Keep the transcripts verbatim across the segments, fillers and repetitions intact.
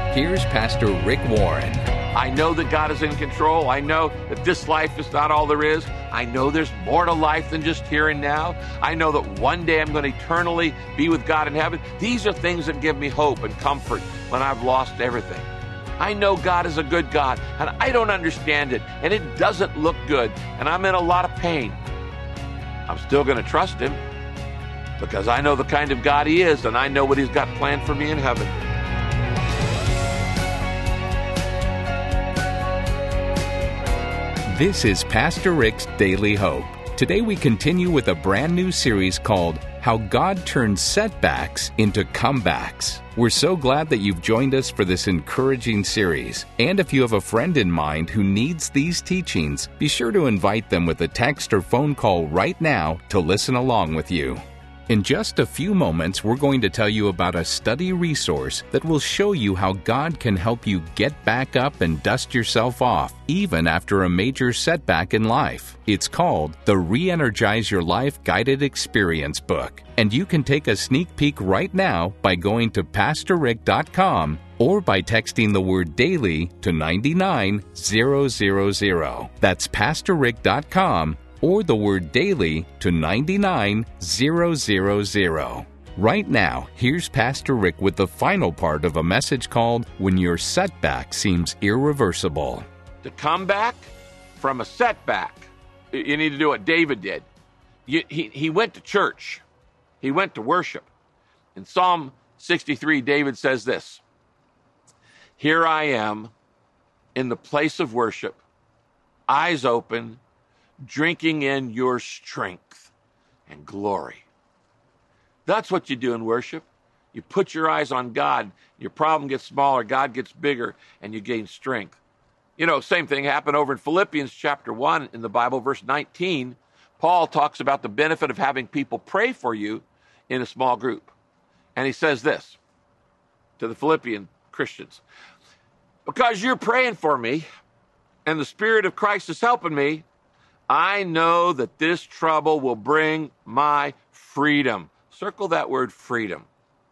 here's Pastor Rick Warren. I know that God is in control. I know that this life is not all there is. I know there's more to life than just here and now. I know that one day I'm going to eternally be with God in heaven. These are things that give me hope and comfort when I've lost everything. I know God is a good God, and I don't understand it, and it doesn't look good, and I'm in a lot of pain. I'm still going to trust Him because I know the kind of God He is, and I know what He's got planned for me in heaven. This is Pastor Rick's Daily Hope. Today we continue with a brand new series called How God Turns Setbacks into Comebacks. We're so glad that you've joined us for this encouraging series. And if you have a friend in mind who needs these teachings, be sure to invite them with a text or phone call right now to listen along with you. In just a few moments, we're going to tell you about a study resource that will show you how God can help you get back up and dust yourself off, even after a major setback in life. It's called the Re-Energize Your Life Guided Experience Book, and you can take a sneak peek right now by going to pastor rick dot com or by texting the word DAILY to nine nine zero zero zero. That's pastor rick dot com or the word DAILY to nine nine zero zero zero. Right now, here's Pastor Rick with the final part of a message called When Your Setback Seems Irreversible. To come back from a setback, you need to do what David did. You, he, he went to church. He went to worship. In Psalm sixty-three, David says this, "Here I am in the place of worship, eyes open, drinking in your strength and glory." That's what you do in worship. You put your eyes on God. Your problem gets smaller, God gets bigger, and you gain strength. You know, same thing happened over in Philippians chapter one in the Bible, verse nineteen. Paul talks about the benefit of having people pray for you in a small group. And he says this to the Philippian Christians: "Because you're praying for me and the Spirit of Christ is helping me, I know that this trouble will bring my freedom." Circle that word freedom.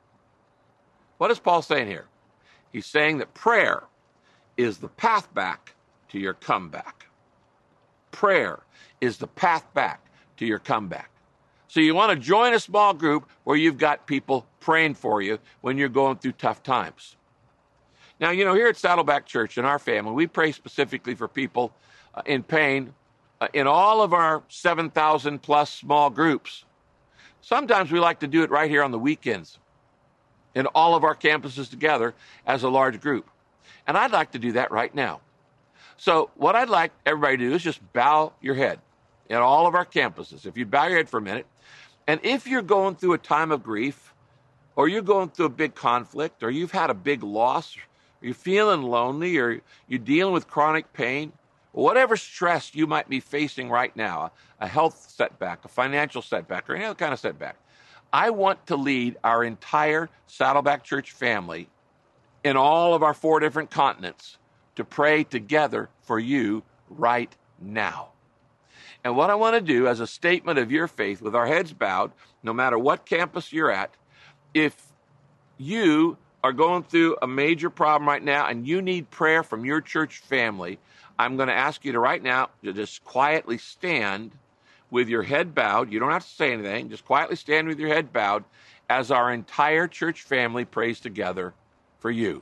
What is Paul saying here? He's saying that prayer is the path back to your comeback. Prayer is the path back to your comeback. So you want to join a small group where you've got people praying for you when you're going through tough times. Now, you know, here at Saddleback Church in our family, we pray specifically for people uh, in pain uh, in all of our seven thousand plus small groups. Sometimes we like to do it right here on the weekends in all of our campuses together as a large group. And I'd like to do that right now. So what I'd like everybody to do is just bow your head in all of our campuses. If you'd bow your head for a minute. And if you're going through a time of grief, or you're going through a big conflict, or you've had a big loss, or you're feeling lonely, or you're dealing with chronic pain, whatever stress you might be facing right now, a health setback, a financial setback, or any other kind of setback, I want to lead our entire Saddleback Church family in all of our four different continents to pray together for you right now. And what I want to do as a statement of your faith, with our heads bowed, no matter what campus you're at, if you are going through a major problem right now and you need prayer from your church family, I'm going to ask you to right now to just quietly stand with your head bowed. You don't have to say anything. Just quietly stand with your head bowed as our entire church family prays together for you.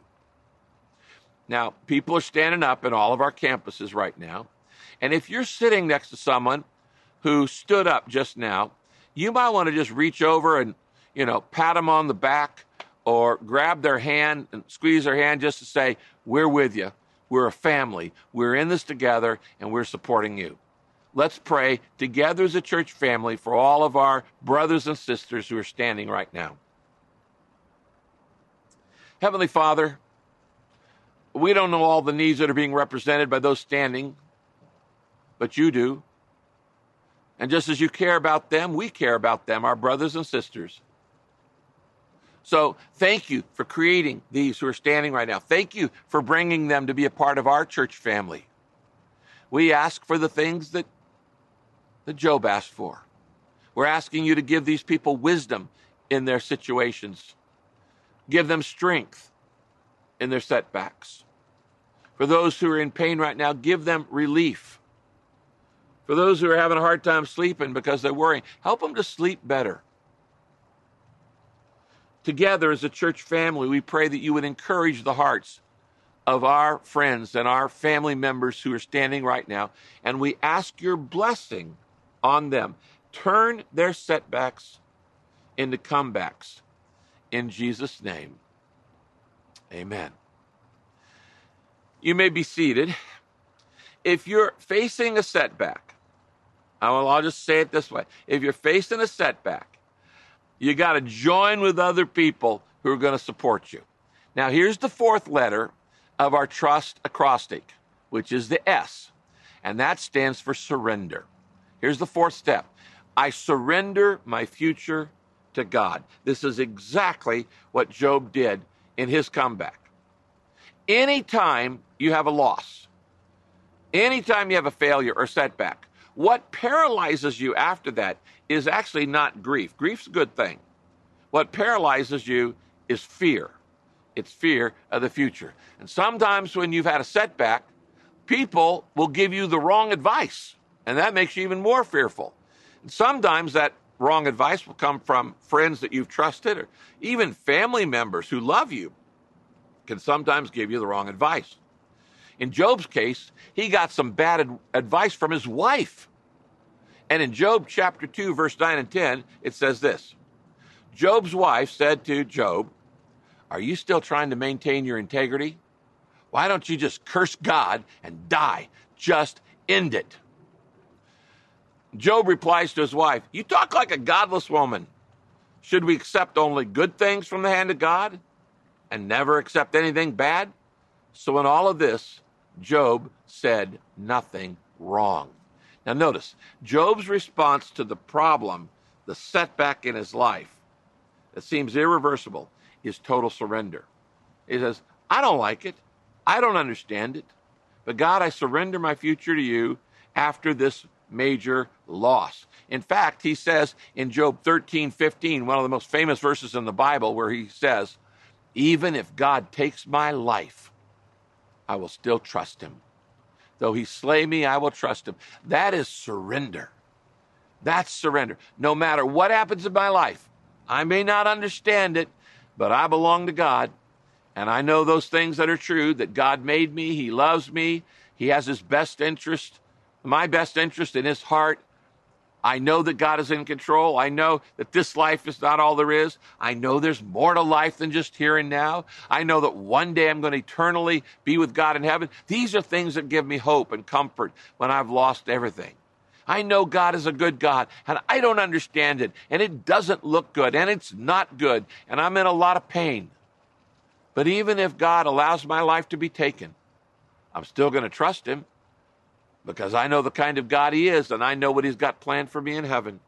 Now, people are standing up in all of our campuses right now. And if you're sitting next to someone who stood up just now, you might want to just reach over and, you know, pat them on the back or grab their hand and squeeze their hand just to say, "We're with you. We're a family. We're in this together, and we're supporting you." Let's pray together as a church family for all of our brothers and sisters who are standing right now. Heavenly Father, we don't know all the needs that are being represented by those standing, but you do. And just as you care about them, we care about them, our brothers and sisters. So thank you for creating these who are standing right now. Thank you for bringing them to be a part of our church family. We ask for the things that, that Job asked for. We're asking you to give these people wisdom in their situations. Give them strength. in their setbacks. For those who are in pain right now, give them relief. For those who are having a hard time sleeping because they're worrying, help them to sleep better. Together as a church family, we pray that you would encourage the hearts of our friends and our family members who are standing right now, and we ask your blessing on them. Turn their setbacks into comebacks. In Jesus' name, amen. You may be seated. If you're facing a setback, I'll, I'll just say it this way. If you're facing a setback, you got to join with other people who are going to support you. Now, here's the fourth letter of our trust acrostic, which is the S, and that stands for surrender. Here's the fourth step. I surrender my future to God. This is exactly what Job did in his comeback. Anytime you have a loss, anytime you have a failure or setback, what paralyzes you after that is actually not grief. Grief's a good thing. What paralyzes you is fear. It's fear of the future. And sometimes when you've had a setback, people will give you the wrong advice, and that makes you even more fearful. And sometimes that wrong advice will come from friends that you've trusted, or even family members who love you can sometimes give you the wrong advice. In Job's case, he got some bad ad- advice from his wife. And in Job chapter two, verse nine and ten, it says this. Job's wife said to Job, are you still trying to maintain your integrity? Why don't you just curse God and die? Just end it. Job replies to his wife, you talk like a godless woman. Should we accept only good things from the hand of God and never accept anything bad? So in all of this, Job said nothing wrong. Now notice, Job's response to the problem, the setback in his life, that seems irreversible, is total surrender. He says, I don't like it. I don't understand it. But God, I surrender my future to you after this major loss. In fact, he says in Job thirteen fifteen, one of the most famous verses in the Bible, where he says, even if God takes my life, I will still trust him. Though he slay me, I will trust him. That is surrender. That's surrender. No matter what happens in my life, I may not understand it, but I belong to God, and I know those things that are true, that God made me, he loves me, he has his best interest, my best interest in his heart. I know that God is in control. I know that this life is not all there is. I know there's more to life than just here and now. I know that one day I'm going to eternally be with God in heaven. These are things that give me hope and comfort when I've lost everything. I know God is a good God, and I don't understand it, and it doesn't look good, and it's not good, and I'm in a lot of pain. But even if God allows my life to be taken, I'm still going to trust him, because I know the kind of God he is, and I know what he's got planned for me in heaven.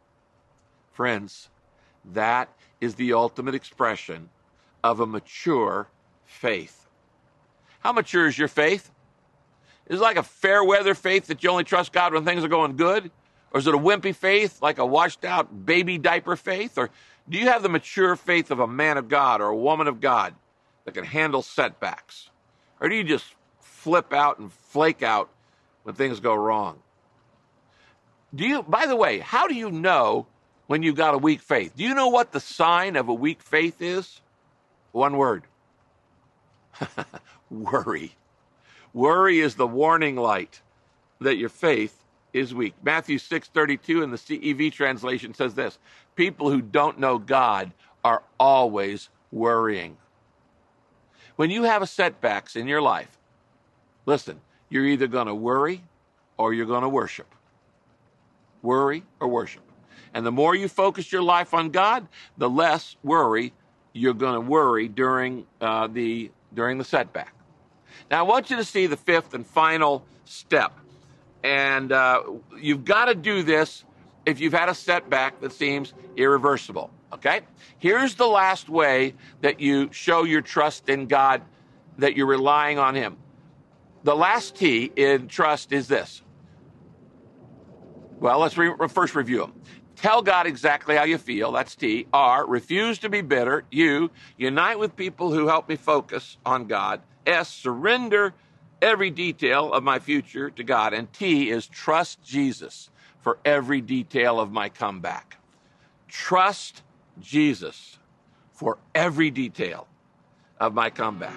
Friends, that is the ultimate expression of a mature faith. How mature is your faith? Is it like a fair weather faith that you only trust God when things are going good? Or is it a wimpy faith, like a washed out baby diaper faith? Or do you have the mature faith of a man of God or a woman of God that can handle setbacks? Or do you just flip out and flake out when things go wrong? Do you, by the way, how do you know when you've got a weak faith? Do you know what the sign of a weak faith is? One word. Worry. Worry is the warning light that your faith is weak. Matthew six thirty-two in the C E V translation says this, people who don't know God are always worrying. When you have a setbacks in your life, listen, you're either going to worry or you're going to worship. Worry or worship. And the more you focus your life on God, the less worry you're going to worry during uh, the during the setback. Now, I want you to see the fifth and final step. And uh, you've got to do this if you've had a setback that seems irreversible, okay? Here's the last way that you show your trust in God, that you're relying on him. The last T in trust is this. Well, let's re- first review them. Tell God exactly how you feel. That's T. R, refuse to be bitter. U, unite with people who help me focus on God. S, surrender every detail of my future to God. And T is trust Jesus for every detail of my comeback. Trust Jesus for every detail of my comeback.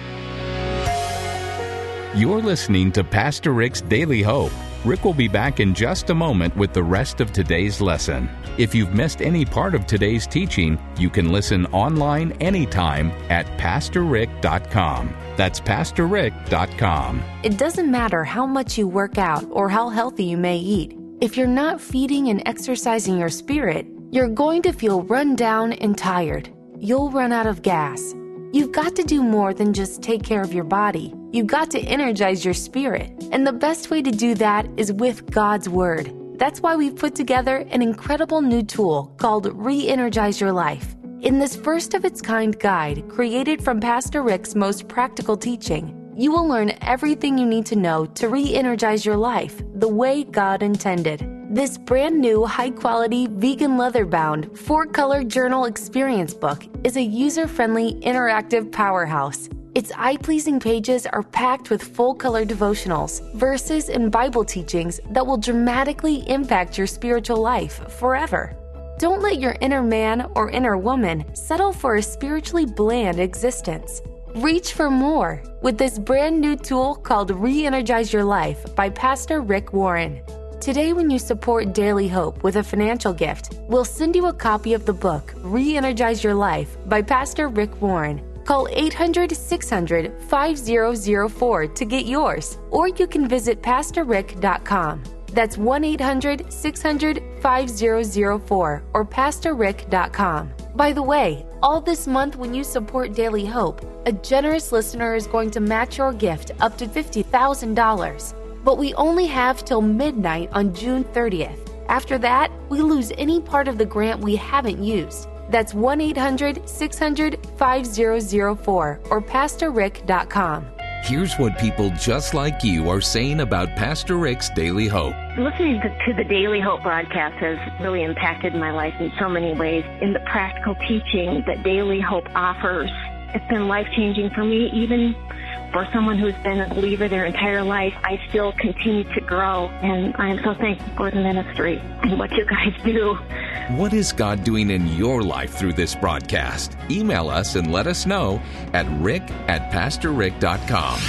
You're listening to Pastor Rick's Daily Hope. Rick will be back in just a moment with the rest of today's lesson. If you've missed any part of today's teaching, you can listen online anytime at pastor rick dot com. That's pastor rick dot com. It doesn't matter how much you work out or how healthy you may eat. If you're not feeding and exercising your spirit, you're going to feel run down and tired. You'll run out of gas. You've got to do more than just take care of your body. You've got to energize your spirit. And the best way to do that is with God's Word. That's why we've put together an incredible new tool called Re-Energize Your Life. In this first-of-its-kind guide, created from Pastor Rick's most practical teaching, you will learn everything you need to know to re-energize your life the way God intended. This brand new, high-quality, vegan leather-bound, four-color journal experience book is a user-friendly, interactive powerhouse. Its eye-pleasing pages are packed with full-color devotionals, verses, and Bible teachings that will dramatically impact your spiritual life forever. Don't let your inner man or inner woman settle for a spiritually bland existence. Reach for more with this brand new tool called Re-Energize Your Life by Pastor Rick Warren. Today, when you support Daily Hope with a financial gift, we'll send you a copy of the book, Re-Energize Your Life by Pastor Rick Warren. Call eight hundred, six hundred, five zero zero four to get yours, or you can visit pastor rick dot com. That's one eight hundred, six hundred, five zero zero four or pastor rick dot com. By the way, all this month when you support Daily Hope, a generous listener is going to match your gift up to fifty thousand dollars. But we only have till midnight on June thirtieth. After that, we lose any part of the grant we haven't used. That's one eight hundred, six hundred, five zero zero four or pastor rick dot com. Here's what people just like you are saying about Pastor Rick's Daily Hope. Listening to, to the Daily Hope broadcast has really impacted my life in so many ways. In the practical teaching that Daily Hope offers, it's been life-changing for me. Even for someone who's been a believer their entire life, I still continue to grow, and I am so thankful for the ministry and what you guys do. What is God doing in your life through this broadcast? Email us and let us know at rick at pastor rick dot com.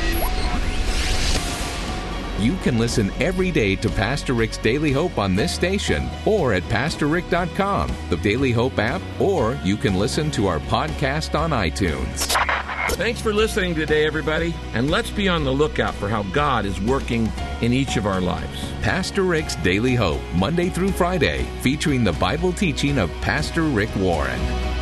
You can listen every day to Pastor Rick's Daily Hope on this station or at pastor rick dot com, the Daily Hope app, or you can listen to our podcast on iTunes. Thanks for listening today, everybody, and let's be on the lookout for how God is working in each of our lives. Pastor Rick's Daily Hope, Monday through Friday, featuring the Bible teaching of Pastor Rick Warren.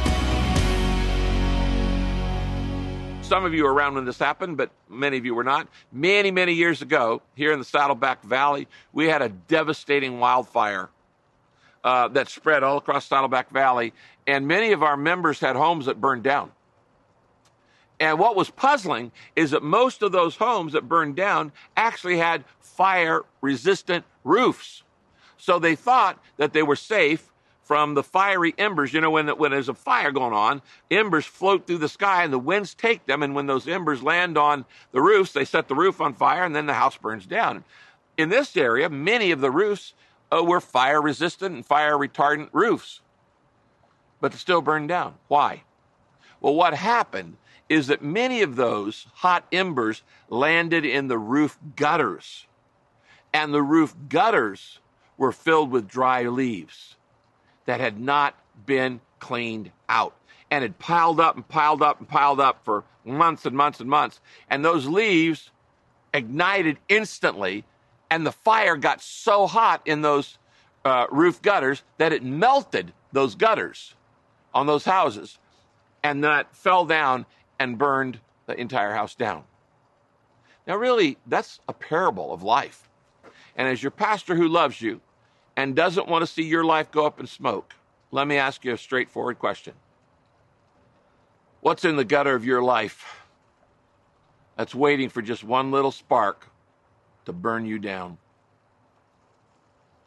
Some of you were around when this happened, but many of you were not. Many, many years ago, here in the Saddleback Valley, we had a devastating wildfire uh, that spread all across Saddleback Valley, and many of our members had homes that burned down. And what was puzzling is that most of those homes that burned down actually had fire-resistant roofs. So they thought that they were safe from the fiery embers. You know, when, when there's a fire going on, embers float through the sky and the winds take them. And when those embers land on the roofs, they set the roof on fire and then the house burns down. In this area, many of the roofs uh, were fire-resistant and fire-retardant roofs, but they still burned down. Why? Well, what happened is that many of those hot embers landed in the roof gutters, and the roof gutters were filled with dry leaves that had not been cleaned out and had piled up and piled up and piled up for months and months and months. And those leaves ignited instantly, and the fire got so hot in those uh, roof gutters that it melted those gutters on those houses, and that fell down and burned the entire house down. Now, really, that's a parable of life. And as your pastor who loves you and doesn't want to see your life go up in smoke, let me ask you a straightforward question. What's in the gutter of your life that's waiting for just one little spark to burn you down?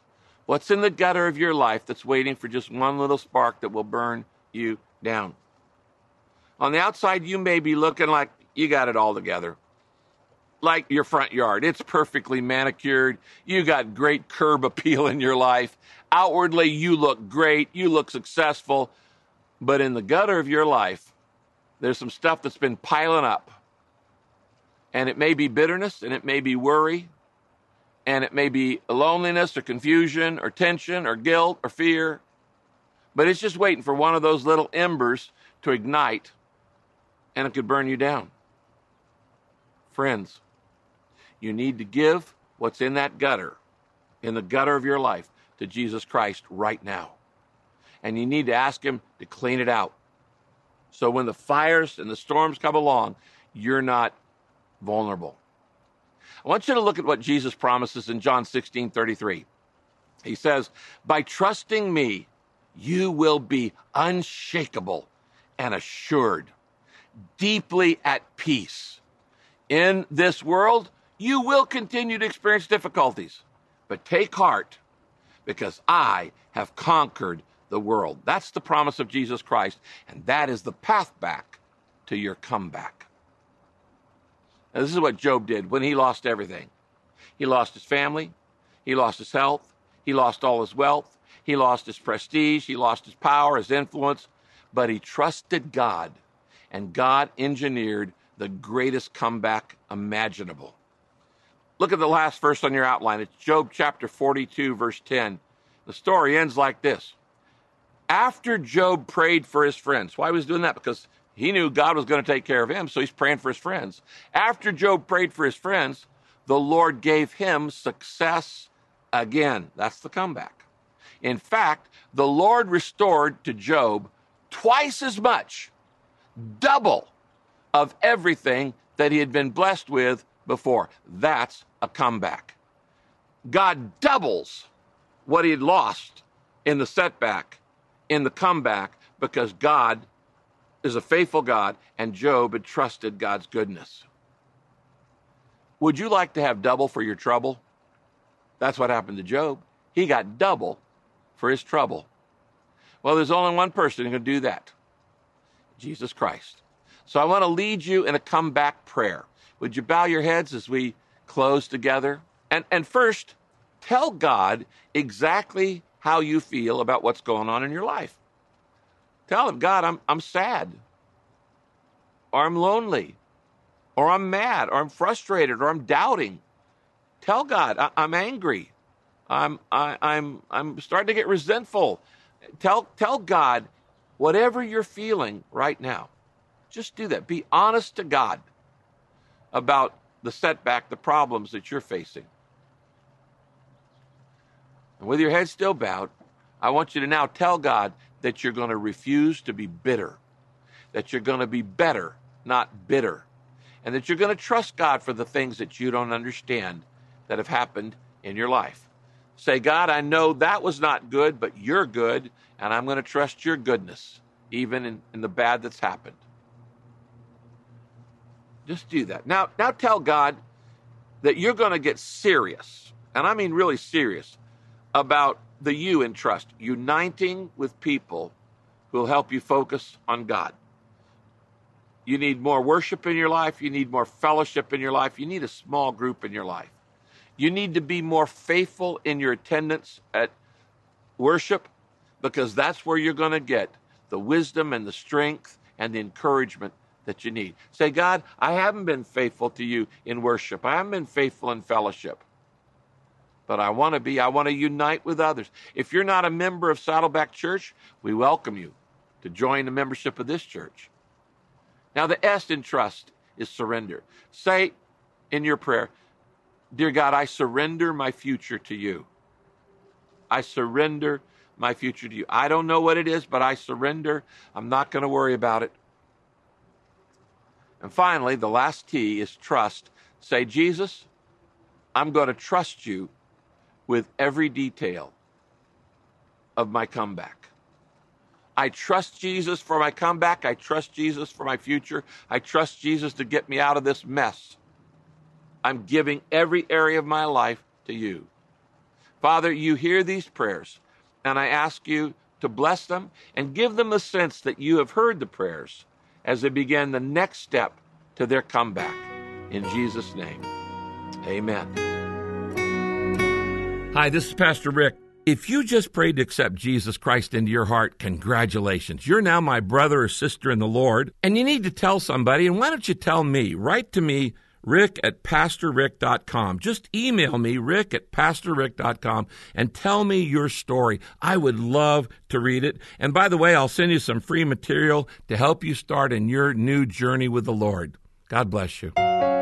What's in the gutter of your life that's waiting for just one little spark that will burn you down? On the outside, you may be looking like you got it all together. Like your front yard. It's perfectly manicured. You got great curb appeal in your life. Outwardly, you look great. You look successful. But in the gutter of your life, there's some stuff that's been piling up. And it may be bitterness, and it may be worry, and it may be loneliness or confusion or tension or guilt or fear. But it's just waiting for one of those little embers to ignite, and it could burn you down. Friends, you need to give what's in that gutter, in the gutter of your life, to Jesus Christ right now. And you need to ask him to clean it out. So when the fires and the storms come along, you're not vulnerable. I want you to look at what Jesus promises in John sixteen thirty-three. He says, by trusting me, you will be unshakable and assured, deeply at peace. In this world, you will continue to experience difficulties, but take heart, because I have conquered the world. That's the promise of Jesus Christ, and that is the path back to your comeback. Now, this is what Job did when he lost everything. He lost his family, he lost his health, he lost all his wealth, he lost his prestige, he lost his power, his influence, but he trusted God, and God engineered the greatest comeback imaginable. Look at the last verse on your outline. It's Job chapter forty-two, verse ten. The story ends like this. After Job prayed for his friends, why was he doing that? Because he knew God was going to take care of him, so he's praying for his friends. After Job prayed for his friends, the Lord gave him success again. That's the comeback. In fact, the Lord restored to Job twice as much, double, of everything that he had been blessed with before. That's a comeback. God doubles what he had lost in the setback, in the comeback, because God is a faithful God, and Job had trusted God's goodness. Would you like to have double for your trouble? That's what happened to Job. He got double for his trouble. Well, there's only one person who can do that. Jesus Christ. So I want to lead you in a comeback prayer. Would you bow your heads as we close together? And, and first, tell God exactly how you feel about what's going on in your life. Tell him, God, I'm, I'm sad, or I'm lonely, or I'm mad, or I'm frustrated, or I'm doubting. Tell God, I, I'm angry. I'm, I, I'm, I'm starting to get resentful. Tell, tell God whatever you're feeling right now. Just do that. Be honest to God about the setback, the problems that you're facing. And with your head still bowed, I want you to now tell God that you're going to refuse to be bitter, that you're going to be better, not bitter, and that you're going to trust God for the things that you don't understand that have happened in your life. Say, God, I know that was not good, but you're good, and I'm going to trust your goodness, even in, in the bad that's happened. Just do that. Now, now tell God that you're going to get serious, and I mean really serious, about the you in trust, uniting with people who will help you focus on God. You need more worship in your life. You need more fellowship in your life. You need a small group in your life. You need to be more faithful in your attendance at worship, because that's where you're going to get the wisdom and the strength and the encouragement that you need. Say, God, I haven't been faithful to you in worship. I haven't been faithful in fellowship. But I want to be. I want to unite with others. If you're not a member of Saddleback Church, we welcome you to join the membership of this church. Now, the S in trust is surrender. Say in your prayer, dear God, I surrender my future to you. I surrender my future to you. I don't know what it is, but I surrender. I'm not going to worry about it. And finally, the last T is trust. Say, Jesus, I'm going to trust you with every detail of my comeback. I trust Jesus for my comeback. I trust Jesus for my future. I trust Jesus to get me out of this mess. I'm giving every area of my life to you. Father, you hear these prayers, and I ask you to bless them and give them a sense that you have heard the prayers as they begin the next step to their comeback. In Jesus' name, amen. Hi, this is Pastor Rick. If you just prayed to accept Jesus Christ into your heart, congratulations. You're now my brother or sister in the Lord, and you need to tell somebody. And why don't you tell me? Write to me, rick at pastor rick dot com. Just email me, rick at pastor rick dot com, and tell me your story. I would love to read it. And by the way, I'll send you some free material to help you start in your new journey with the Lord. God bless you.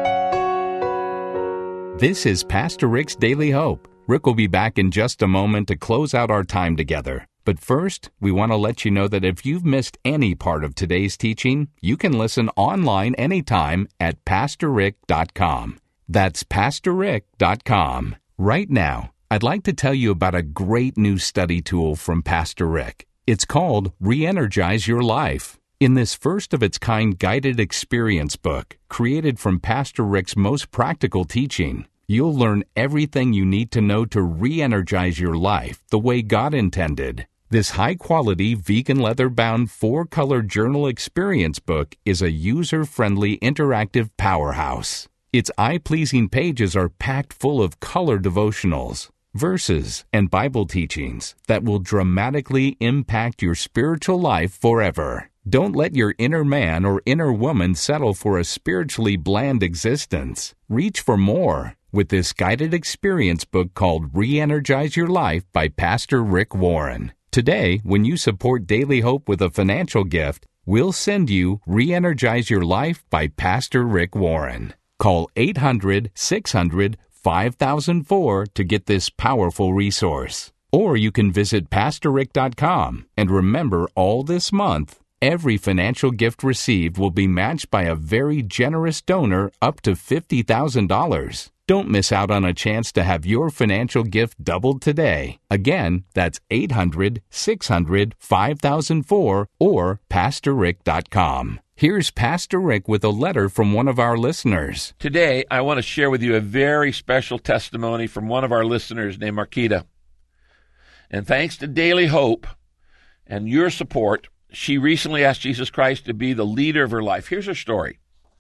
This is Pastor Rick's Daily Hope. Rick will be back in just a moment to close out our time together. But first, we want to let you know that if you've missed any part of today's teaching, you can listen online anytime at pastor rick dot com. That's pastor rick dot com. Right now, I'd like to tell you about a great new study tool from Pastor Rick. It's called Re-Energize Your Life. In this first-of-its-kind guided experience book, created from Pastor Rick's most practical teaching, you'll learn everything you need to know to re-energize your life the way God intended. This high-quality, vegan leather-bound four-color journal experience book is a user-friendly, interactive powerhouse. Its eye-pleasing pages are packed full of color devotionals, verses, and Bible teachings that will dramatically impact your spiritual life forever. Don't let your inner man or inner woman settle for a spiritually bland existence. Reach for more with this guided experience book called Re-Energize Your Life by Pastor Rick Warren. Today, when you support Daily Hope with a financial gift, we'll send you Re-Energize Your Life by Pastor Rick Warren. Call eight hundred, six hundred, five thousand four to get this powerful resource. Or you can visit pastor rick dot com. And remember, all this month, every financial gift received will be matched by a very generous donor up to fifty thousand dollars. Don't miss out on a chance to have your financial gift doubled today. Again, that's eight hundred, six hundred, five thousand four or pastor rick dot com. Here's Pastor Rick with a letter from one of our listeners. Today, I want to share with you a very special testimony from one of our listeners named Marquita. And thanks to Daily Hope and your support, she recently asked Jesus Christ to be the leader of her life. Here's her story.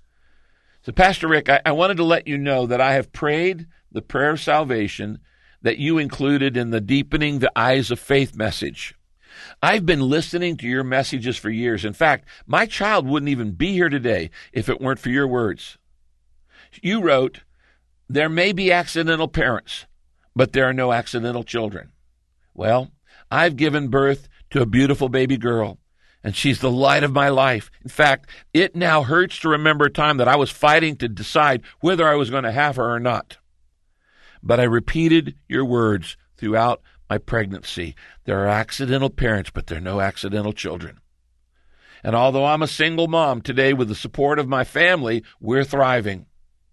So, Pastor Rick, I, I wanted to let you know that I have prayed the prayer of salvation that you included in the Deepening the Eyes of Faith message. I've been listening to your messages for years. In fact, my child wouldn't even be here today if it weren't for your words. You wrote, "There may be accidental parents, but there are no accidental children." Well, I've given birth to a beautiful baby girl, and she's the light of my life. In fact, it now hurts to remember a time that I was fighting to decide whether I was going to have her or not. But I repeated your words throughout my pregnancy. There are accidental parents, but there are no accidental children. And although I'm a single mom today with the support of my family, we're thriving.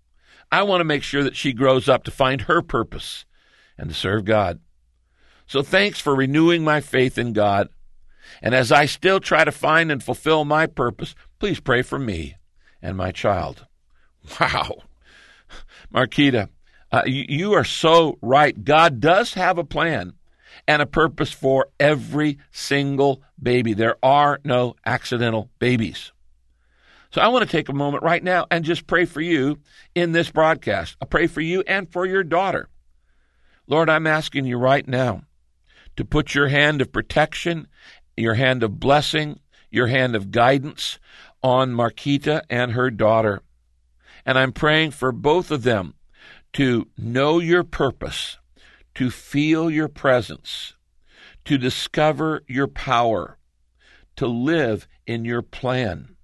I want to make sure that she grows up to find her purpose and to serve God. So thanks for renewing my faith in God. And as I still try to find and fulfill my purpose, please pray for me and my child. Wow. Marquita, uh, you, you are so right. God does have a plan and a purpose for every single baby. There are no accidental babies. So I want to take a moment right now and just pray for you in this broadcast. I pray for you and for your daughter. Lord, I'm asking you right now to put your hand of protection, your hand of blessing, your hand of guidance on Marquita and her daughter. And I'm praying for both of them to know your purpose, to feel your presence, to discover your power, to live in your plan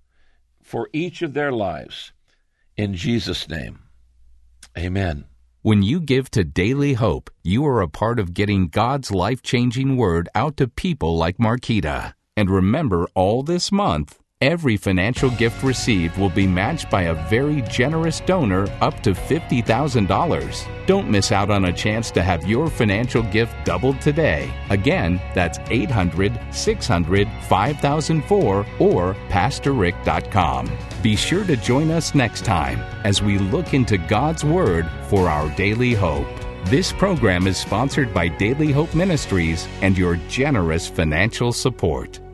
for each of their lives. In Jesus' name, amen. When you give to Daily Hope, you are a part of getting God's life-changing word out to people like Marquita. And remember, all this month, every financial gift received will be matched by a very generous donor up to fifty thousand dollars. Don't miss out on a chance to have your financial gift doubled today. Again, that's eight hundred, six hundred, five thousand four or pastor rick dot com. Be sure to join us next time as we look into God's Word for our daily hope. This program is sponsored by Daily Hope Ministries and your generous financial support.